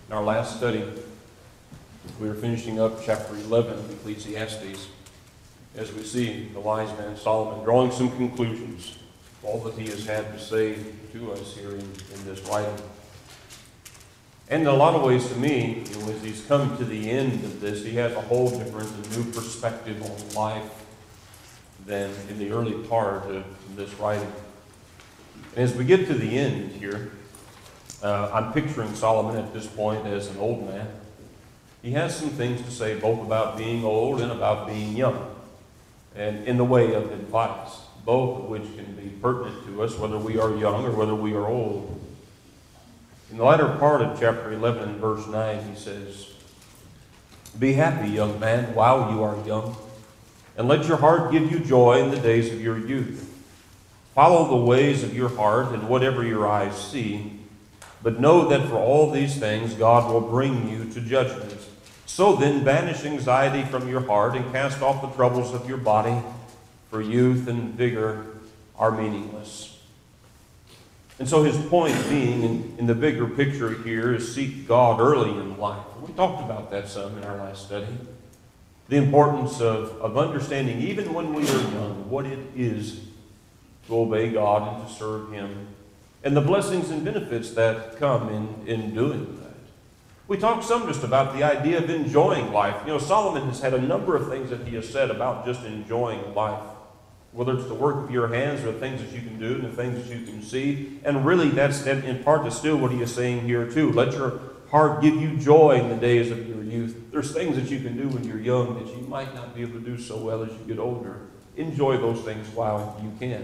In our last study, we were finishing up chapter 11 of Ecclesiastes as we see the wise man Solomon drawing some conclusions, all that he has had to say to us here in this writing. And in a lot of ways to me, as he's come to the end of this, he has a whole different and new perspective on life than in the early part of this writing. And as we get to the end here, I'm picturing Solomon at this point as an old man. He has some things to say both about being old and about being young, and in the way of advice, both of which can be pertinent to us, whether we are young or whether we are old. In the latter part of chapter 11 and verse 9, he says, "Be happy, young man, while you are young, and let your heart give you joy in the days of your youth. Follow the ways of your heart and whatever your eyes see, but know that for all these things God will bring you to judgment. So then banish anxiety from your heart and cast off the troubles of your body, for youth and vigor are meaningless." And so his point being, in the bigger picture here, is seek God early in life. We talked about that some in our last study. The importance of understanding, even when we are young, what it is to obey God and to serve Him, and the blessings and benefits that come in doing that. We talked some just about the idea of enjoying life. Solomon has had a number of things that he has said about just enjoying life, whether it's the work of your hands or the things that you can do and the things that you can see. And really, that's in part to still what he is saying here too. Let your heart give you joy in the days of your youth. There's things that you can do when you're young that you might not be able to do so well as you get older. Enjoy those things while you can.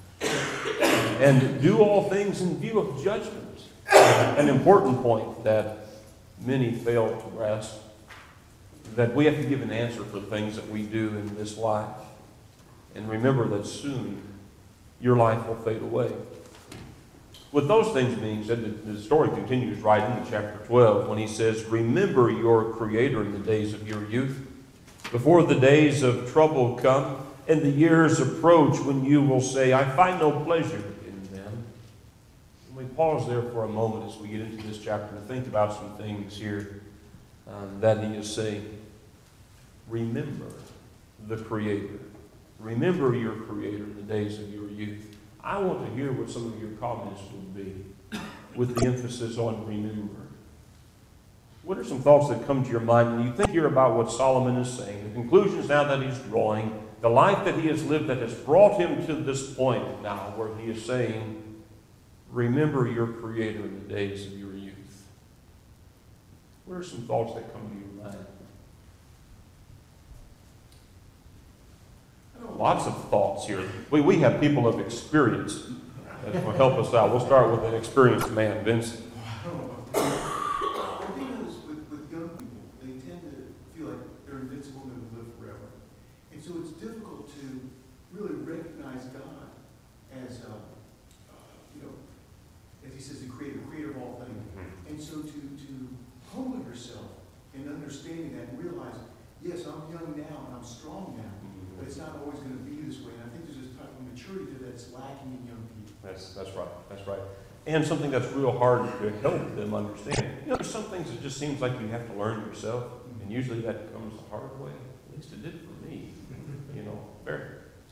And do all things in view of judgment. An important point that many fail to grasp, that we have to give an answer for things that we do in this life. And remember that soon your life will fade away. With those things being said, the story continues right into chapter 12 when he says, "Remember your Creator in the days of your youth, before the days of trouble come and the years approach when you will say, 'I find no pleasure in them.'" And we pause there for a moment as we get into this chapter to think about some things here that he is saying. Remember the Creator. Remember your Creator in the days of your youth. I want to hear what some of your comments would be with the emphasis on remember. What are some thoughts that come to your mind when you think here about what Solomon is saying, the conclusions now that he's drawing, the life that he has lived that has brought him to this point now where he is saying, remember your Creator in the days of your youth? What are some thoughts that come to your mind? Lots of thoughts here. We have people of experience that will help us out. We'll start with an experienced man, Vincent. The thing is, with young people, they tend to feel like they're invincible and they live forever. And so it's difficult to really recognize God as, as he says, the creator of all things. And so to humble yourself in understanding that and realize, yes, I'm young now and I'm strong now. But it's not always going to be this way. And I think there's this type of maturity that's lacking in young people. That's right. That's right. And something that's real hard to help them understand. There's some things that just seems like you have to learn yourself. And usually that comes the hard way. At least it did for me. Barry.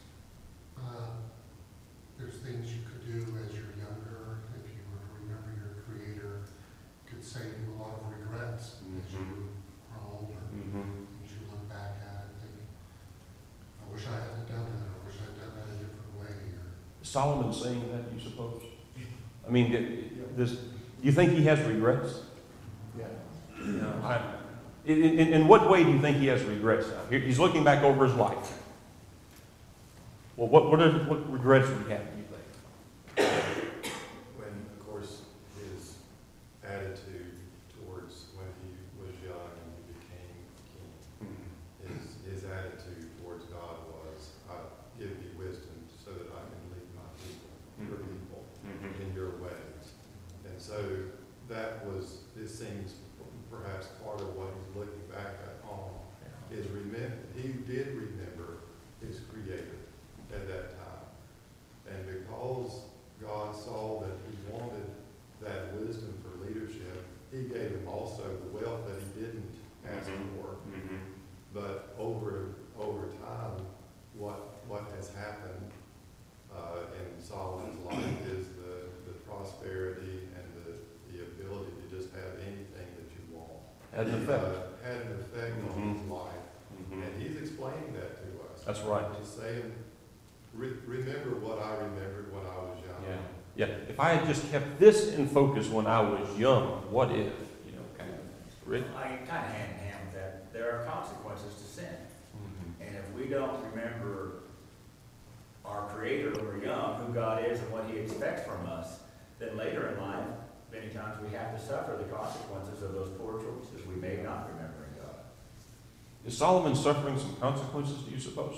There's things you could do as you're younger. If you were to remember your Creator, could save you a lot of regrets as you are older. As you look back at it, think, I wish I hadn't done that. I wish I'd done that a different way. Solomon saying that, you suppose? I mean, do you think he has regrets? Yeah. In what way do you think he has regrets now? He's looking back over his life. Well, what regrets do you have, do you think? When, of course, his attitude towards when he was young and he became king, his attitude towards God was, I give you wisdom so that I can lead my people, your people, in your ways. And so that was, it seems perhaps part of what he's looking back on, is he did remember his Creator at that time. And because God saw that he wanted that wisdom for leadership, he gave him also also the wealth that he didn't ask for. But over time, what has happened in Solomon's life is the prosperity and the ability to just have anything that you want. Had an effect. Had an effect on his life. And he's explaining that to us. That's right. He's saying, remember what I remembered when I was young. Yeah. Yeah. If I had just kept this in focus when I was young, what if? You know, kind of. Rick? I kind of hand in hand with that. There are consequences to sin. And if we don't remember our Creator when we're young, who God is and what He expects from us, then later in life, many times we have to suffer the consequences of those poor choices we made not remembering God. Is Solomon suffering some consequences, do you suppose?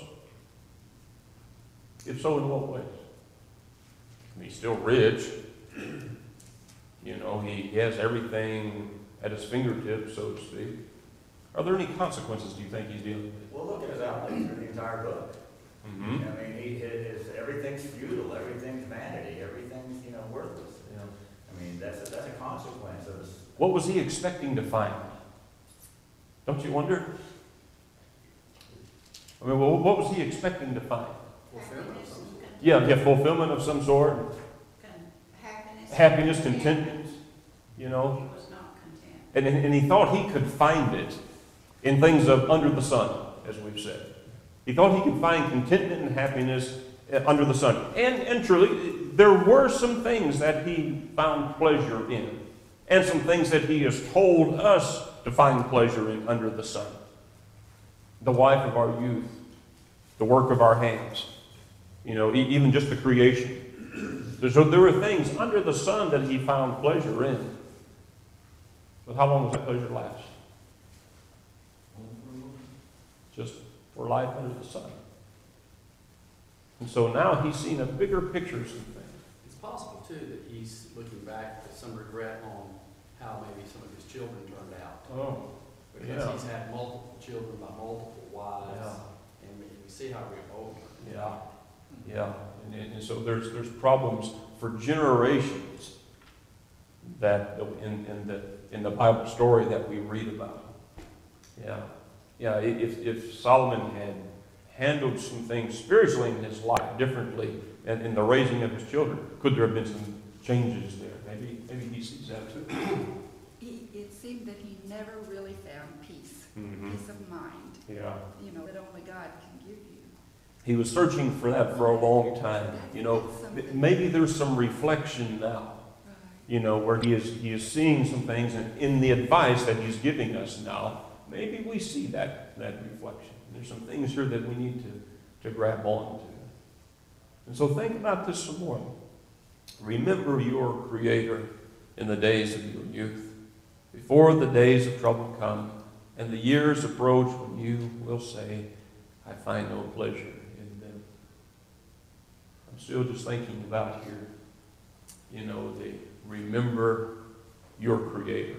If so, in what ways? I mean, he's still rich. You know, he has everything at his fingertips, so to speak. Are there any consequences, do you think, he's dealing with? Well, look at his outlay through the entire book. I mean, everything's futile, everything's vanity, everything's, worthless. I mean, that's a consequence of his. What was he expecting to find? Don't you wonder? I mean, well, what was he expecting to find? Fulfillment of some sort. Yeah, fulfillment of some sort. Happiness, contentment, He was not content. And he thought he could find it in things of under the sun, as we've said. He thought he could find contentment and happiness under the sun. And truly, there were some things that he found pleasure in, and some things that he has told us to find pleasure in under the sun. The wife of our youth, the work of our hands, even just the creation. So there were things under the sun that he found pleasure in. But how long does that pleasure last? Just for life under the sun. And so now he's seen a bigger picture of some things. It's possible, too, that he's looking back with some regret on how maybe some of his children turned out. Oh, Because he's had multiple children by multiple wives. Yeah. And we see how we're older. yeah. And so there's problems for generations that in the Bible story that we read about. Yeah. If Solomon had handled some things spiritually in his life differently, and in the raising of his children, could there have been some changes there? Maybe he sees that too. It seemed that he never really found peace, peace of mind. Yeah. That only God can give you. He was searching for that for a long time. Maybe there's some reflection now. Where he is seeing some things, and in the advice that he's giving us now, maybe we see that reflection. There's some things here that we need to grab on to. And so think about this some more. Remember your Creator in the days of your youth, before the days of trouble come, and the years approach when you will say, I find no pleasure in them. I'm still just thinking about here, the remember your Creator.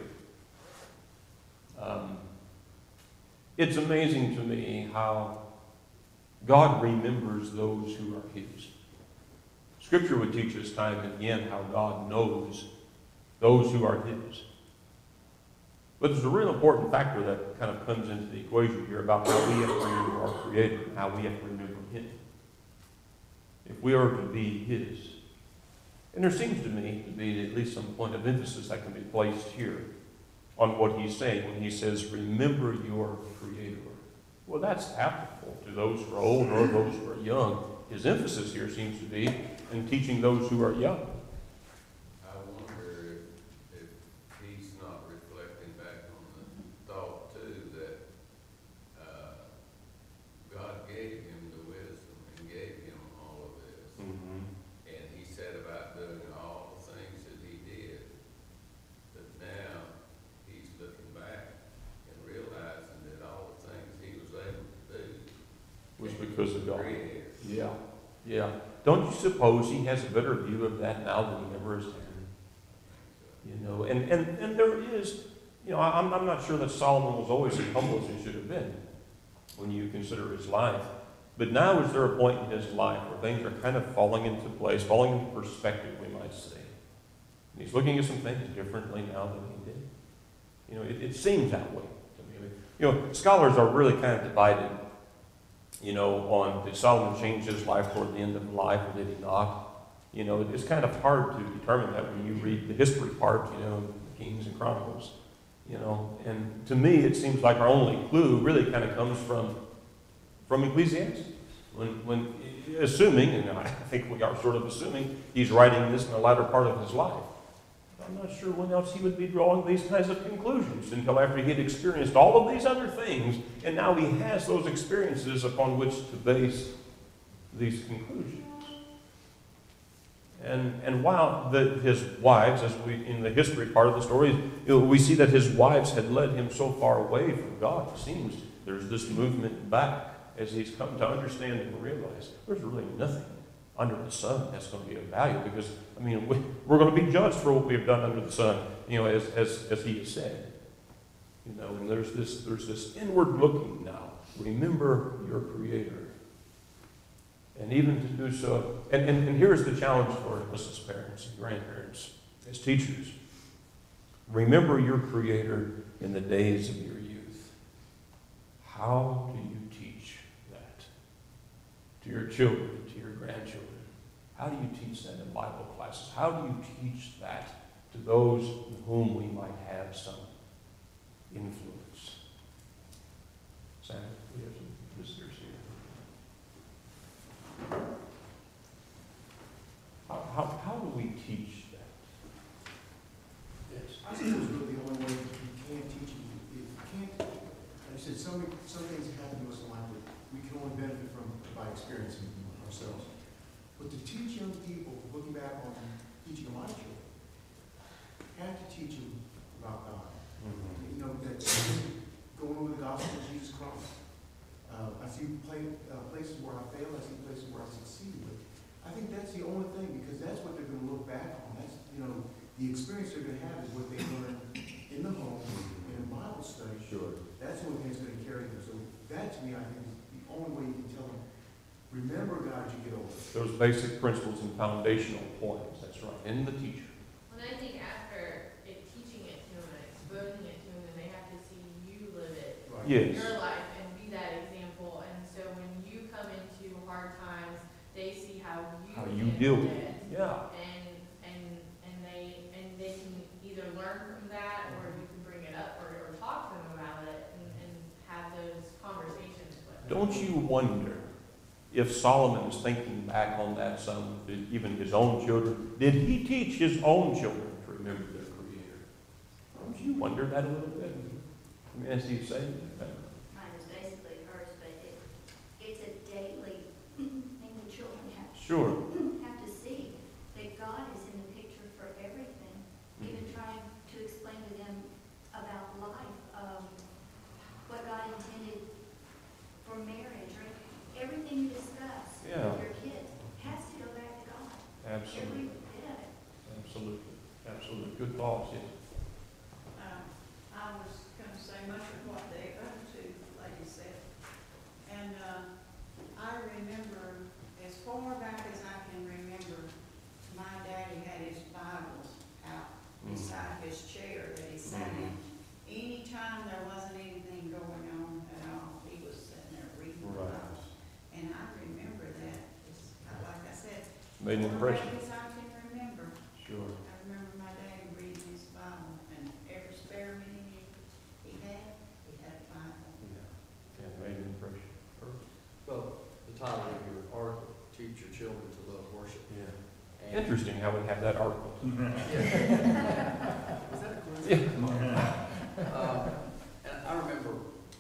It's amazing to me how God remembers those who are His. Scripture would teach us time and again how God knows those who are His. But there's a real important factor that kind of comes into the equation here about how we have to remember our Creator and how we have to remember Him. If we are to be His. And there seems to me to be at least some point of emphasis that can be placed here on what he's saying when he says, remember your Creator. Well, that's applicable to those who are old or those who are young. His emphasis here seems to be in teaching those who are young. I wonder if he's not reflecting back on the thought, too, that God gave him the wisdom and gave him all of this. And he said about doing all the things that he did. But now he's looking back and realizing that all the things he was able to do Was because of God. Creator. Yeah. Don't you suppose he has a better view of that now than he ever has had? And there is, I'm not sure that Solomon was always as humble as he should have been when you consider his life. But now is there a point in his life where things are kind of falling into place, falling into perspective, we might say. And he's looking at some things differently now than he did. it seems that way to me. I mean, you know, scholars are really kind of divided, you know, on did Solomon change his life toward the end of life or did he not? You know, it's kind of hard to determine that when you read the history part, you know, Kings and Chronicles, you know. And to me, it seems like our only clue really kind of comes from Ecclesiastes. When assuming, and I think we are sort of assuming, he's writing this in the latter part of his life. I'm not sure when else he would be drawing these kinds of conclusions until after he had experienced all of these other things, and now he has those experiences upon which to base these conclusions. And while his wives, as we in the history part of the story, you know, we see that his wives had led him so far away from God. It seems there's this movement back as he's come to understand and realize there's really nothing under the sun that's going to be of value, because, I mean, we're going to be judged for what we've done under the sun, you know, as he has said. You know, and there's this inward looking now. Remember your Creator. And even to do so, and here's the challenge for us as parents and grandparents, as teachers. Remember your Creator in the days of your youth. How do you teach that to your children, to your grandchildren? How do you teach that in Bible classes? How do you teach that to those with whom we might have some influence? Sam, we have some visitors here. How do we teach that? Yes. I suppose really the only way you can teach it, you can't, like I said, some things happen to us in life that we can only benefit from by experiencing ourselves. But to teach young people, looking back on teaching my children, have to teach them about God. You know, that going over the gospel of Jesus Christ. I see places where I fail, I see places where I succeed. But I think that's the only thing, because that's what they're going to look back on. That's, you know, the experience they're going to have is what they learn in the home, in a Bible study. Sure. That's the only thing that's going to carry them. So that, to me, I think is the only way you can tell them, remember God as you get older. Those basic principles and foundational points, that's right, in the teacher. Well, I think after teaching it to them and exposing it to them, then they have to see you live it Right. Yes. in your life and be that example. And so when you come into hard times, they see how you deal handled with it. it. Yeah. And they can either learn from that, or you can bring it up or talk to them about it and have those conversations with them. Don't you wonder if Solomon is thinking back on that son, even his own children, did he teach his own children to remember their Creator? Don't you wonder that a little bit? I mean, as he's saying that. Mine is basically hers, but it's a daily thing the children have Sure. have to see that God is in the picture for everything. Even trying to explain to them about life, what God intended for marriage, or everything you discuss Yeah. with your kids has to go back to God. Absolutely. Every bit of it. Absolutely. Absolutely. Good thoughts, yes. I was going to say much of what the other two ladies said. And I remember, as far back as I can remember, my daddy had his Bibles out beside his chair that he sat in. Anytime there wasn't anything going on at all, he was sitting there reading the Right. Bible. And I remember that, like I said, Made an as far impression. back as I can remember. Sure. I remember my dad reading his Bible, and every spare minute he had a Bible. Yeah. Yeah, made an impression. Perfect. Well, the title of your article, Teach Your Children to Love Worship. Yeah. And- Interesting how we have that article. Was that a coincidence? And I remember,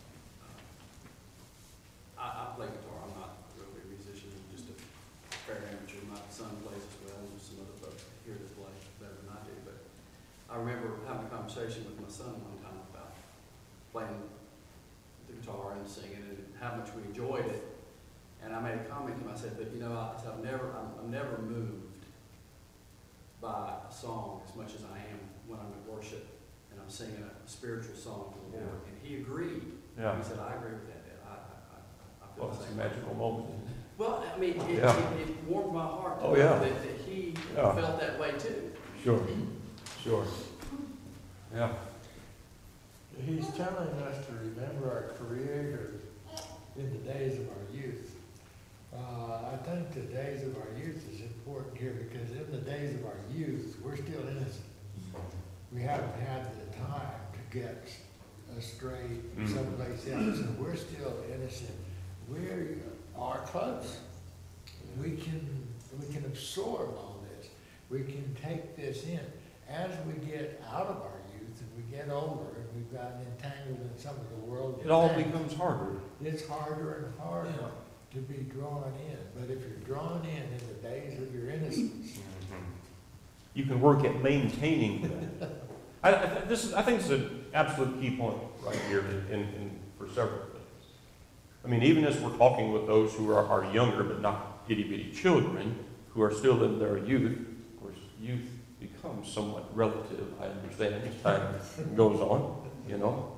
I play guitar. I'm not really a musician, I'm just a fair amateur. My son plays as well, and there's some other folks here that play better than I do. But I remember having a conversation with my son one time about playing the guitar and singing and how much we enjoyed it. And I made a comment to him. I said, but you know, I'm never moved by a song as much as I am when I'm at worship and I'm singing a spiritual song to the Lord. And he agreed. Yeah. He said, I agree with that, Dad. I feel Well, the it's a same way." magical moment, isn't it? Well, I mean, Yeah. it warmed my heart to Oh, know yeah. that he Yeah. felt that way too. Sure. Sure. Yeah. telling us to remember our Creator in the days of our youth. I think the days of our youth is important here because in the days of our youth, we're still innocent. We haven't had the time to get astray someplace else, and we're still innocent. We are close. We can absorb all this. We can take this in. As we get out of our youth and we get older and we've gotten entangled in some of the world, It all becomes harder. it's harder and harder Yeah. to be drawn in. But if you're drawn in the days of your innocence, You can work at maintaining that. I think this is an absolute key point right here for several things. I mean, even as we're talking with those who are younger but not itty-bitty children, who are still in their youth, of course, youth becomes somewhat relative, I understand, as time goes on, you know.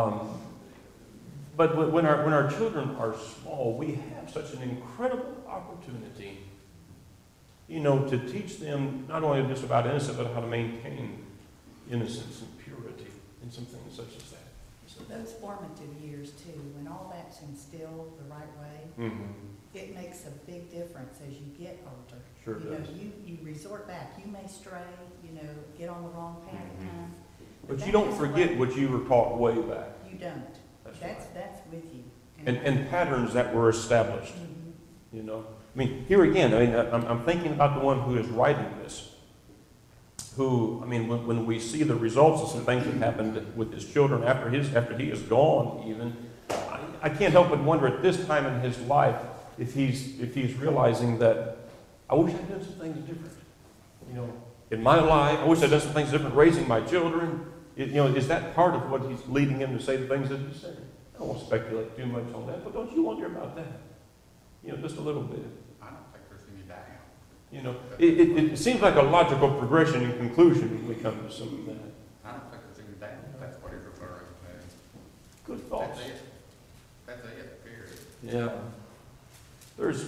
But when our children are small, we have such an incredible opportunity, you know, to teach them not only just about innocence, but how to maintain innocence and purity and some things such as that. So those formative years too, when all that's instilled the right way, it makes a big difference as you get older. Sure You know, does. you resort back. You may stray, you know, get on the wrong path at times. But that you don't is a forget way- what you were taught way back. You don't. That's That's with you. And patterns that were established, Mhm. you know. I mean, here again, I mean, I'm thinking about the one who is writing this, who, I mean, when we see the results of some things that happened with his children after he is gone even, I can't help but wonder at this time in his life if he's realizing that, I wish I'd done some things different. You know, in my life, I wish I'd done some things different raising my children. You know, is that part of what he's leading him to say the things that he's saying? I don't want to speculate too much on that, but don't you wonder about that? You know, just a little bit. I don't think there's any doubt. You know, it seems like a logical progression and conclusion when we come to some of that. I don't think there's any doubt that's what he's referring to. Good thoughts. That's it. That's it, period. Yeah. There's,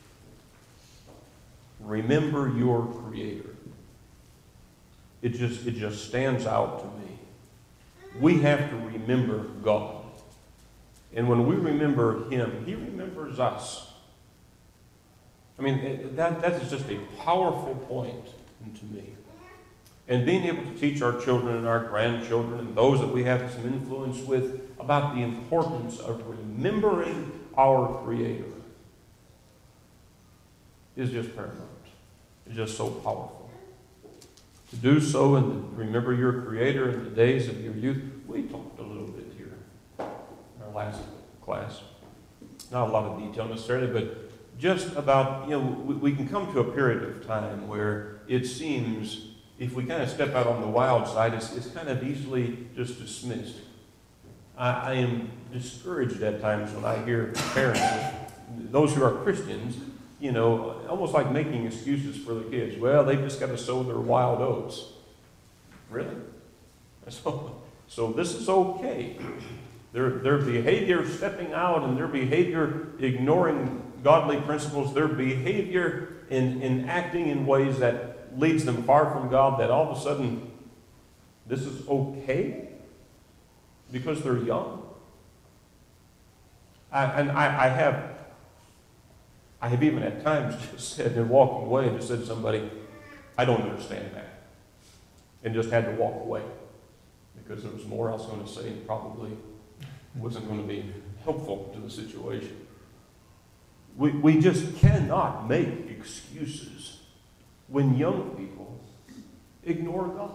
remember your Creator. It just stands out to me. We have to remember God. And when we remember Him, He remembers us. I mean, that is just a powerful point to me. And being able to teach our children and our grandchildren and those that we have some influence with about the importance of remembering our Creator is just paramount. It's just so powerful. To do so and to remember your Creator in the days of your youth, we talked a little bit here in our last class. Not a lot of detail necessarily, but just about, you know, we can come to a period of time where it seems, if we kind of step out on the wild side, it's kind of easily just dismissed. I am discouraged at times when I hear parents, those who are Christians, you know, almost like making excuses for the kids. Well, they've just got to sow their wild oats. Really? So this is okay. Their behavior stepping out and their behavior ignoring godly principles, their behavior in acting in ways that leads them far from God, that all of a sudden this is okay because they're young. I have even at times just said, in walking away, just said to somebody, I don't understand that. And just had to walk away. Because there was more I was going to say and probably wasn't going to be helpful to the situation. We just cannot make excuses when young people ignore God.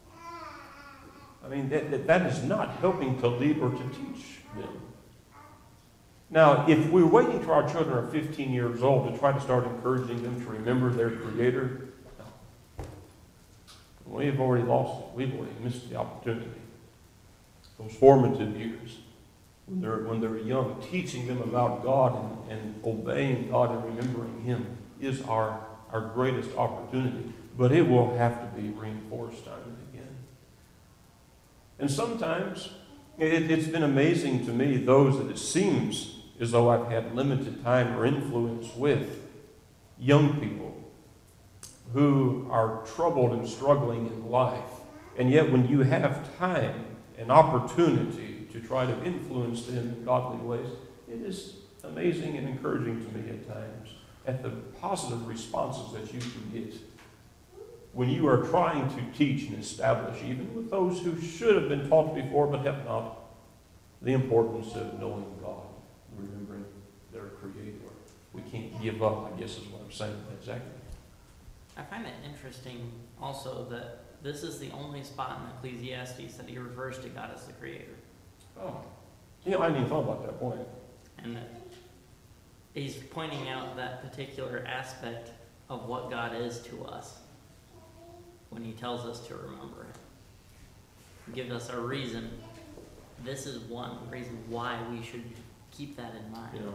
I mean, that is not helping to lead or to teach them. Now, if we're waiting till our children are 15 years old to try to start encouraging them to remember their Creator, no. We've already lost it. We've already missed the opportunity. Those formative years, when they're young, teaching them about God and obeying God and remembering Him is our greatest opportunity. But it will have to be reinforced time and again. And sometimes, it's been amazing to me, those that it seems as though I've had limited time or influence with, young people who are troubled and struggling in life. And yet when you have time and opportunity to try to influence them in godly ways, it is amazing and encouraging to me at times at the positive responses that you can get when you are trying to teach and establish, even with those who should have been taught before but have not, the importance of knowing God, remembering their Creator. We can't give up, I guess is what I'm saying. Exactly. I find it interesting also that this is the only spot in Ecclesiastes that he refers to God as the Creator. Oh. I hadn't even thought about that point. And that he's pointing out that particular aspect of what God is to us when he tells us to remember it. Give us a reason. This is one reason why we should keep that in mind. You know,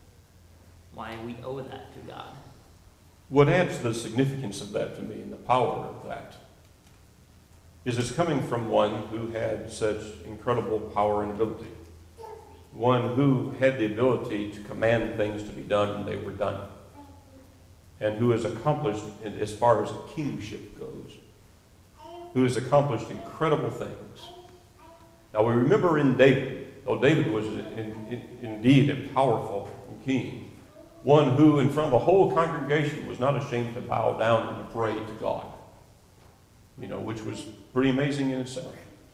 why we owe that to God. what adds the significance of that to me and the power of that is it's coming from one who had such incredible power and ability. One who had the ability to command things to be done and they were done. And who has accomplished, as far as kingship goes, who has accomplished incredible things. Now we remember in David, though David was indeed a powerful king, one who in front of the whole congregation was not ashamed to bow down and pray to God. You know, which was pretty amazing in itself.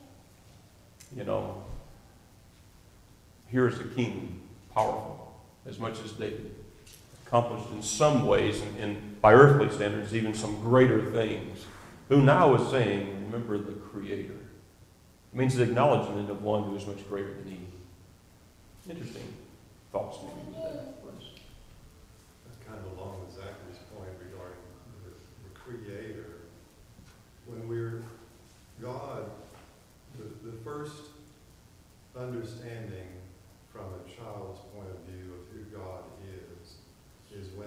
You know, here's the king, powerful, as much as David. Accomplished in some ways, and by earthly standards, even some greater things. Who now is saying, remember the Creator. It means the acknowledgement of one who is much greater than he. Interesting thoughts maybe with that. That's kind of along with Zachary's point regarding the Creator. When we're God, the first understanding from a child's point of view of who God is when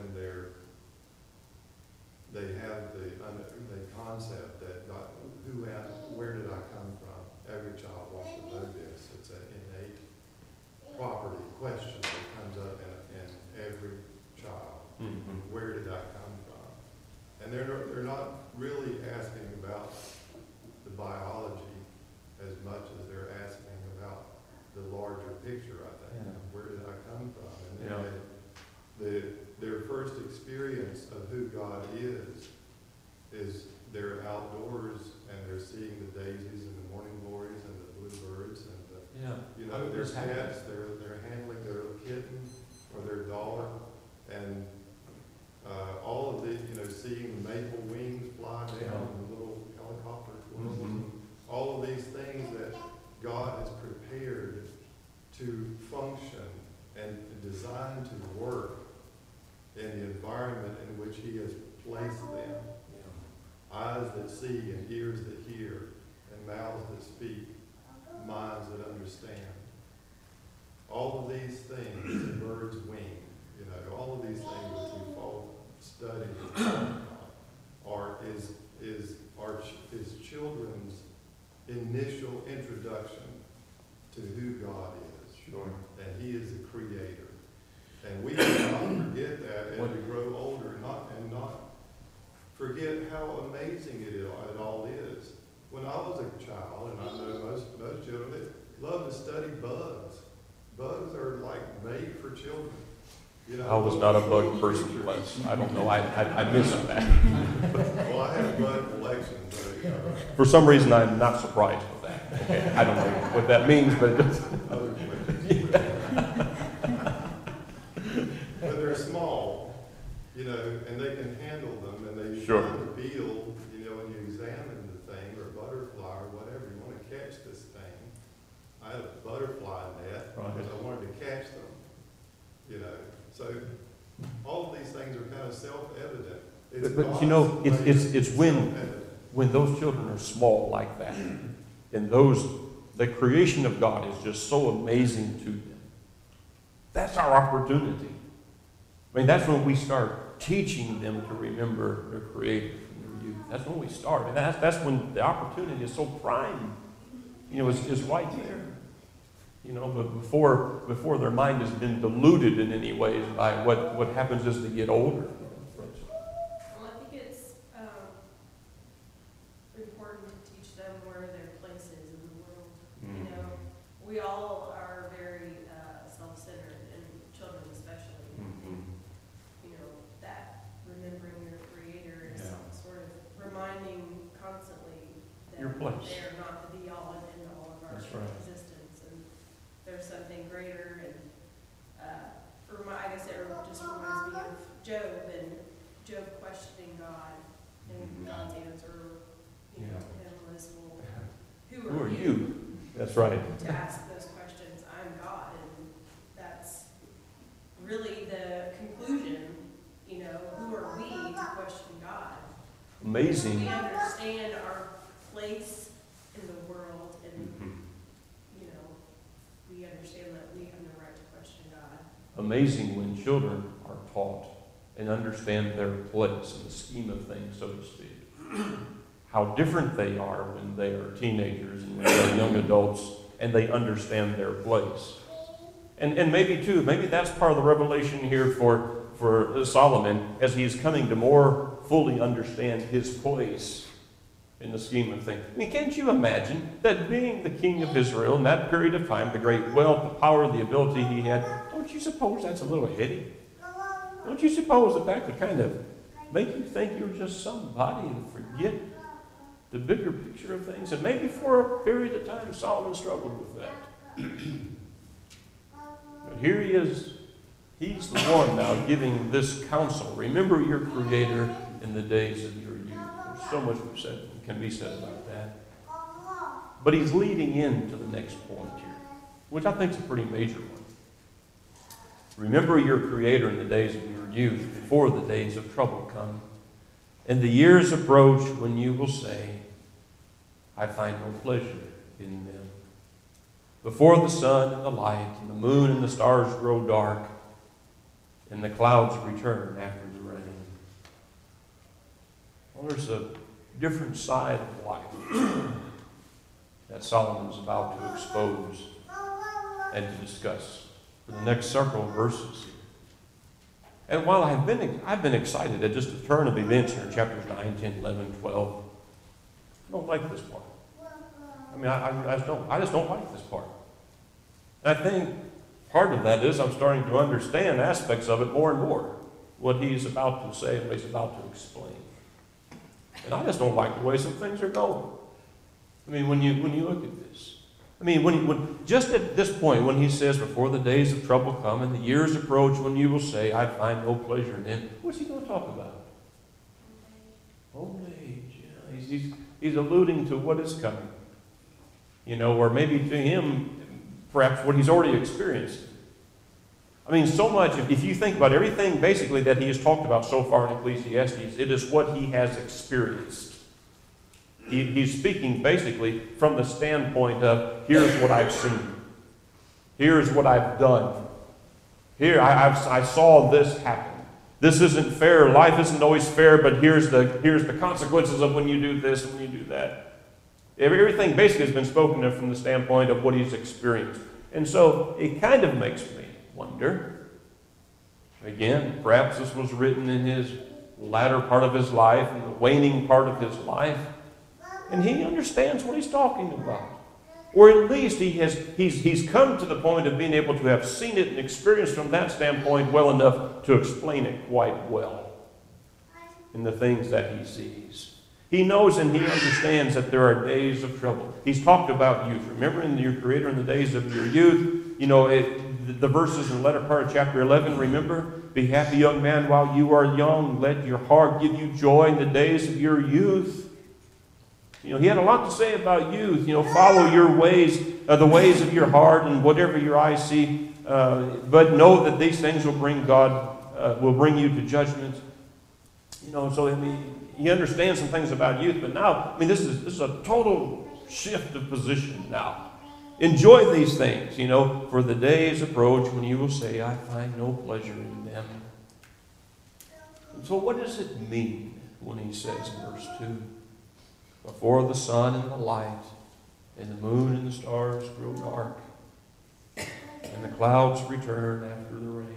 they have the concept that God, where did I come from? Every child wants to know this. It's an innate property question that comes up in every child. Mm-hmm. Where did I come from? And they're not really asking about the biology as much as they're asking about the larger picture, I think. Yeah. Where did I come from? And Yeah. their first experience of who God is they're outdoors and they're seeing the daisies and the morning glories and the bluebirds and their cats, they're handling their kitten or their dog, and all of the, seeing the maple wings fly down and the little helicopter twirls, and all of these things that God has prepared to function and designed to work in the environment in which He has placed them. Eyes that see and ears that hear and mouths that speak, minds that understand. All of these things, and birds wing, all of these things that we've all studied is children's initial introduction to who God is. Sure. And He is the Creator. And we cannot forget that as we grow older and not forget how amazing it all is. When I was a child, and I know most children, they love to study bugs. Bugs are like made for children. I was not a bug person, Les. I don't know. I missed that. Well, I have a bug collection. So, For some reason, I'm not surprised with that. Okay, I don't know what that means, but it does. But they're small, and they can handle them, and they Sure. find the beetle, when you examine the thing, or butterfly, or whatever, you want to catch this thing. I had a butterfly net, because I wanted to catch them, So all of these things are kind of self-evident. But it's when those children are small like that, and the creation of God is just so amazing to them. That's our opportunity. I mean, that's when we start teaching them to remember their Creator from their youth. That's when we start. And that's when the opportunity is so prime. It's right there. But before their mind has been diluted in any ways by what happens as they get older. Well, I think it's important to teach them where their place is in the world. We we all are very self-centered, and children especially. You know, that remembering your Creator is Yeah. sort of reminding constantly that Your place. they are not the be-all and end-all of our That's right. existence, and there's something greater. And I guess it just reminds me of Job and Job questioning God, and God's answer, you know, to him was, well, Who are you? That's right. to ask those questions? I'm God, and that's really the conclusion. You know, who are we to question God? Amazing. We understand our place in the world, and you know, we understand that we have no right to question God. Amazing when children are taught and understand their place in the scheme of things, so to speak. How different they are when they are teenagers and when they're young adults and they understand their place. And maybe too, maybe that's part of the revelation here for Solomon as he's coming to more fully understand his place in the scheme of things. I mean, can't you imagine that being the king of Israel in that period of time, the great wealth, the power, the ability he had, don't you suppose that's a little heady? Don't you suppose that could kind of make you think you're just somebody and forget the bigger picture of things? And maybe for a period of time Solomon struggled with that. But here he is. He's the one now giving this counsel. Remember your Creator in the days of your youth. There's so much can be said about that. But he's leading into the next point here, which I think is a pretty major one. Remember your Creator in the days of your youth, before the days of trouble come, and the years approach when you will say, I find no pleasure in them. Before the sun and the light, and the moon and the stars grow dark, and the clouds return after the rain. Well, there's a different side of life that Solomon's about to expose and to discuss for the next several verses. And while I've been excited at just the turn of events here in chapters 9, 10, 11, 12, I don't like this part. I mean, I just don't like this part. And I think part of that is I'm starting to understand aspects of it more and more, what he's about to say and what he's about to explain. And I just don't like the way some things are going. I mean, when you look at this, I mean, when just at this point, when he says, before the days of trouble come and the years approach when you will say, I find no pleasure in them, what's he going to talk about? Old age. Yeah. He's alluding to what is coming. You know, or maybe to him, perhaps what he's already experienced. I mean, so much, if you think about everything basically that he has talked about so far in Ecclesiastes, it is what he has experienced. He's speaking basically from the standpoint of, here's what I've seen. Here's what I've done. Here, I saw this happen. This isn't fair. Life isn't always fair, but here's the consequences of when you do this and when you do that. Everything basically has been spoken of from the standpoint of what he's experienced. And so it kind of makes me wonder, again, perhaps this was written in his latter part of his life, in the waning part of his life, and he understands what he's talking about. Or at least he's come to the point of being able to have seen it and experienced from that standpoint well enough to explain it quite well in the things that he sees. He knows and he understands that there are days of trouble. He's talked about youth. Remember in your Creator in the days of your youth, you know, the verses in the latter part of chapter 11, remember? Be happy, young man, while you are young. Let your heart give you joy in the days of your youth. You know, he had a lot to say about youth. You know, follow your ways, the ways of your heart and whatever your eyes see. But know that these things will bring you to judgment. You know, so I mean, he understands some things about youth, but now, I mean, this is a total shift of position now. Enjoy these things, you know, for the days approach when you will say, I find no pleasure in them. And so what does it mean when he says in verse 2, before the sun and the light, and the moon and the stars grow dark, and the clouds return after the rain?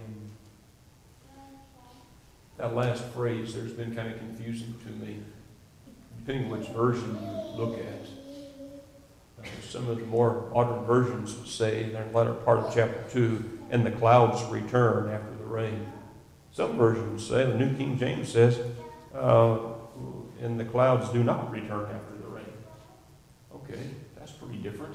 That last phrase there's been kind of confusing to me, depending on which version you look at. Some of the more modern versions would say, in the latter part of chapter 2, and the clouds return after the rain. Some versions say, the New King James says, and the clouds do not return after the rain. Okay, that's pretty different.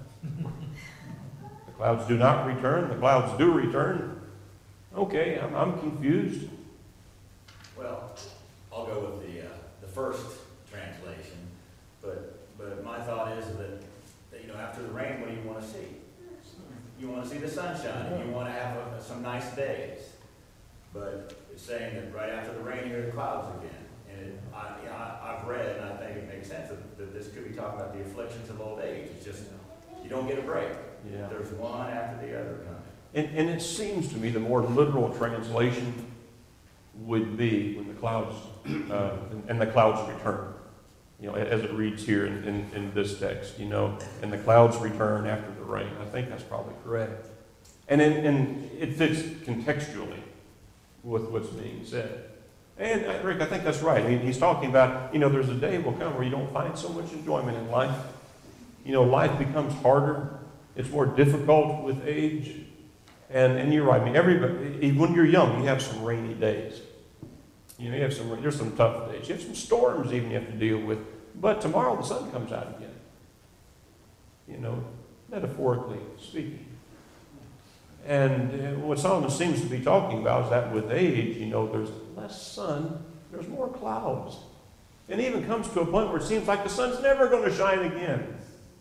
The clouds do not return, the clouds do return. Okay, I'm confused. Well, I'll go with the first translation, but my thought is that after the rain, what do you want to see? You want to see the sunshine, and you want to have some nice days. But it's saying that right after the rain, here are the clouds again. And I've read, and I think it makes sense that this could be talking about the afflictions of old age. It's just you don't get a break. Yeah. There's one after the other coming. And it seems to me the more literal translation would be when the clouds and the clouds return. As it reads here in this text, and the clouds return after the rain. I think that's probably correct. And it fits contextually with what's being said. And Rick, I think that's right. I mean, he's talking about, there's a day will come where you don't find so much enjoyment in life. Life becomes harder. It's more difficult with age. And you're right. I mean, everybody, when you're young, you have some rainy days. There's some tough days. You have some storms even you have to deal with. But tomorrow the sun comes out again. Metaphorically speaking. And what Solomon seems to be talking about is that with age, there's less sun, there's more clouds. And it even comes to a point where it seems like the sun's never going to shine again.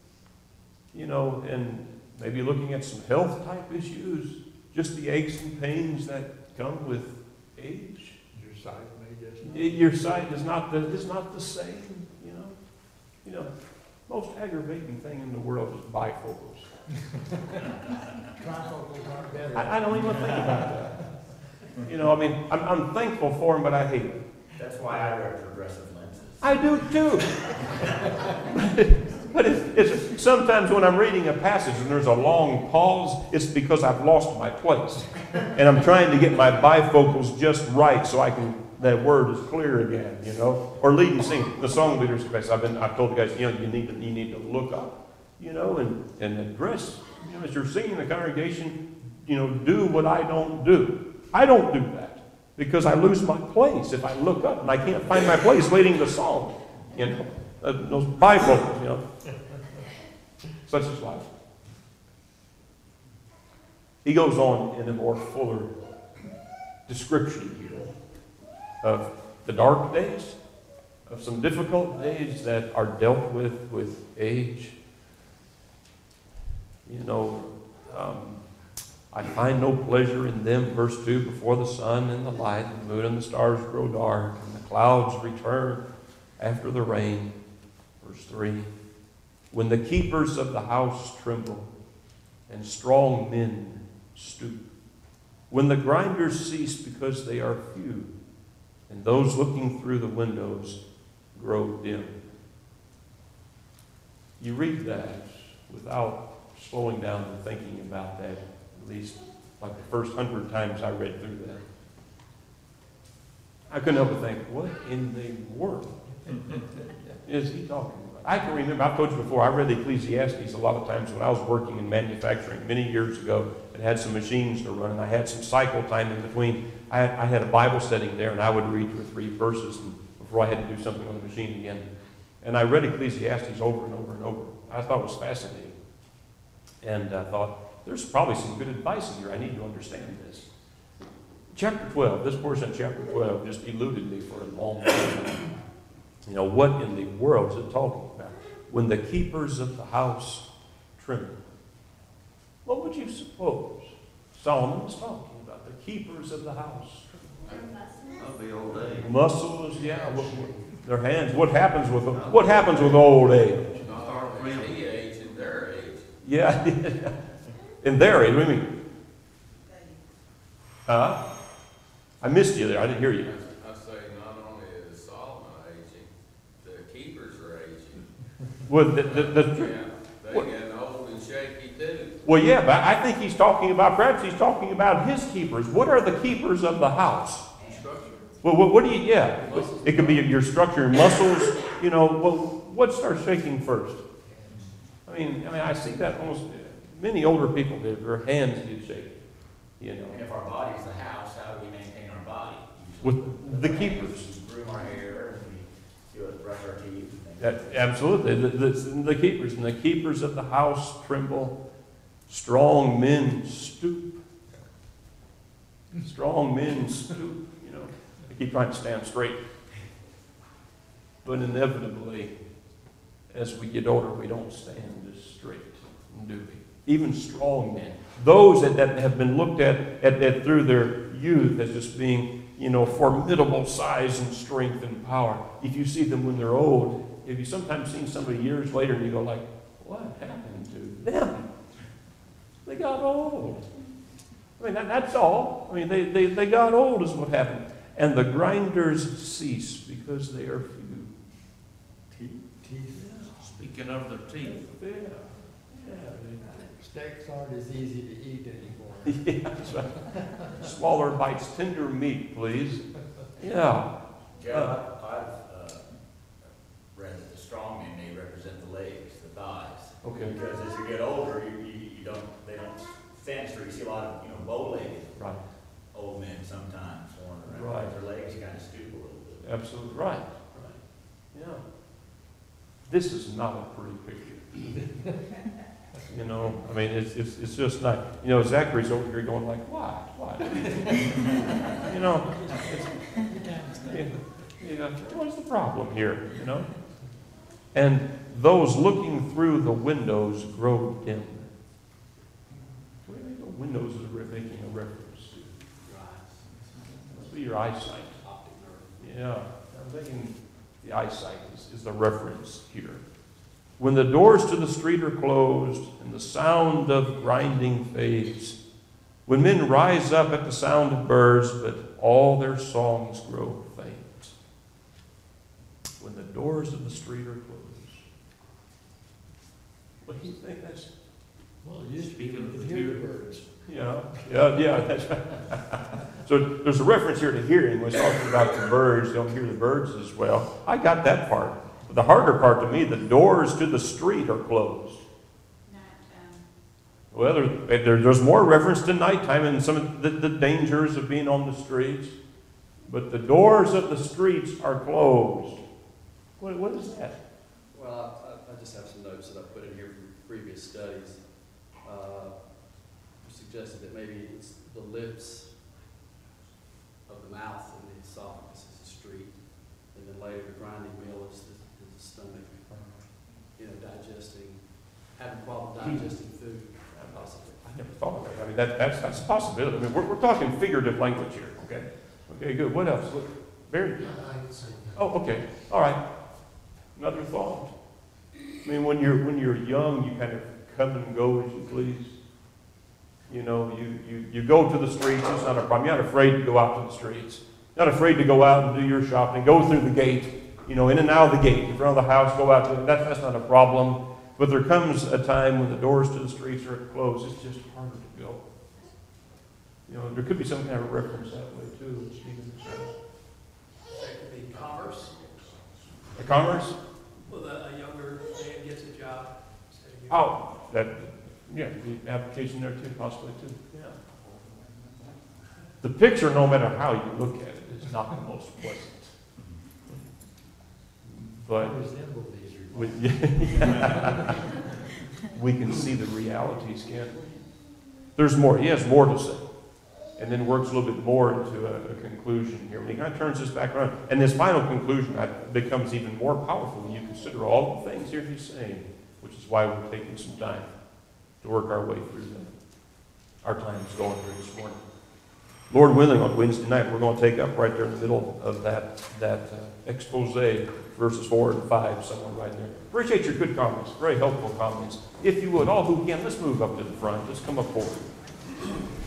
And maybe looking at some health type issues, just the aches and pains that come with age. Your sight is not the same, most aggravating thing in the world is bifocals. Trifocals aren't better. I don't even think about that. I'm thankful for them, but I hate them. That's why I wear progressive lenses. I do too. But it's sometimes when I'm reading a passage and there's a long pause, it's because I've lost my place. And I'm trying to get my bifocals just right so that word is clear again, Or lead and sing. The song leaders, I've told the guys, you need to look up, and address, as you're singing the congregation, do what I don't do. I don't do that because I lose my place if I look up and I can't find my place leading the song, those bifocals, Such is life. He goes on in a more fuller description here of the dark days, of some difficult days that are dealt with age. I find no pleasure in them, verse 2, before the sun and the light, and the moon and the stars grow dark, and the clouds return after the rain. Verse 3, when the keepers of the house tremble, and strong men stoop, when the grinders cease because they are few, and those looking through the windows grow dim. You read that without slowing down and thinking about that, at least like the first 100 times I read through that. I couldn't help but think, what in the world is he talking about? I can remember, I've told you before, I read Ecclesiastes a lot of times when I was working in manufacturing many years ago and had some machines to run, and I had some cycle time in between. I had a Bible setting there, and I would read 2 or 3 verses before I had to do something on the machine again. And I read Ecclesiastes over and over and over. I thought it was fascinating. And I thought, there's probably some good advice in here. I need to understand this. Chapter 12, this portion of chapter 12 just eluded me for a long time. What in the world is it talking about? When the keepers of the house tremble. What would you suppose Solomon was talking about? The keepers of the house. Of the old age. Muscles, yeah. Their hands. What happens with them? What happens with old age? Not really age in their age. Yeah. In their age, what do you mean? Huh? I missed you there. I didn't hear you. I say not only is Solomon aging, the keepers are aging. Well, Yeah, they getting old and shaky too. well, yeah, but I think perhaps he's talking about his keepers. What are the keepers of the house? Structure. Well, what do you, yeah. It could be your structure, your muscles, well, what starts shaking first? I mean, I see that almost, many older people, their hands get shaky, you know. And if our body's the house, how do we maintain our body? With the keepers. We groom our hair, and we do it, brush our teeth and things. Absolutely. The keepers. And the keepers of the house tremble. Strong men stoop. Strong men stoop, you know. They keep trying to stand straight. But inevitably, as we get older, we don't stand as straight, do we? Even strong men. Those that have been looked at through their youth as just being, you know, formidable size and strength and power. If you see them when they're old, have you sometimes seen somebody years later and you go like, what happened to them? They got old. I mean, that's all. I mean, they got old is what happened. And the grinders cease because they are few. Teeth. Speaking of their teeth. Yeah. Steaks aren't as easy to eat anymore. Yeah, that's right. Smaller bites, tender meat, please. Yeah. Yeah, I've read that the strong men may represent the legs, the thighs. Okay. Because as you get older, they don't stand straight. You see a lot of, bow-legged Right. old men sometimes walking around. Right. Their legs kind of stoop a little bit. Absolutely right. Right. Yeah. This is not a pretty picture. You know, I mean, it's just not. You know, Zachary's over here going like, why? You know, what's the problem here? You know, and those looking through the windows grow dim. What do you think the windows is making a reference to? Must be your eyesight. Yeah, I'm thinking the eyesight is the reference here. When the doors to the street are closed and the sound of grinding fades, when men rise up at the sound of birds, but all their songs grow faint. When the doors of the street are closed. What do you think that's? Well, you speak of the hear birds. Yeah, that's right. So there's a reference here to hearing. When it's talking about the birds, you don't hear the birds as well. I got that part. But the harder part to me, the doors to the street are closed. Well, there's more reference to nighttime and some of the dangers of being on the streets. But the doors of the streets are closed. What is that? Well, I just have some notes that I put in here from previous studies. Suggested that maybe it's the lips of the mouth and the esophagus is the street, and then later the grinding meal is the stomach. Digesting, having problem digesting food, possibly. I never thought of that. I mean, that's a possibility. I mean, we're talking figurative language here. Okay. Okay. Good. What else? Barry. Oh, okay. All right. Another thought. I mean, when you're young, you kind of come and go as you please. You know, you go to the streets. It's not a problem. You're not afraid to go out to the streets. You're not afraid to go out and do your shopping. Go through the gate. In and out of the gate. In front of the house, go out to it. That's not a problem. But there comes a time when the doors to the streets are closed. It's just harder to go. There could be some kind of reference that way too. That could be commerce. A commerce? Well, a younger man gets a job. The application there too, possibly too. Yeah. The picture, no matter how you look at it, is not the most pleasant. But we can see the realities, can't we? There's more. He has more to say. And then works a little bit more into a conclusion here. When he kind of turns this back around. And this final conclusion becomes even more powerful when you consider all the things here he's saying, which is why we're taking some time to work our way through them. Our time is going through this morning. Lord willing, on Wednesday night, we're going to take up right there in the middle of that expose, verses 4 and 5, somewhere right there. Appreciate your good comments, very helpful comments. If you would, all who can, let's move up to the front. Let's come up forward.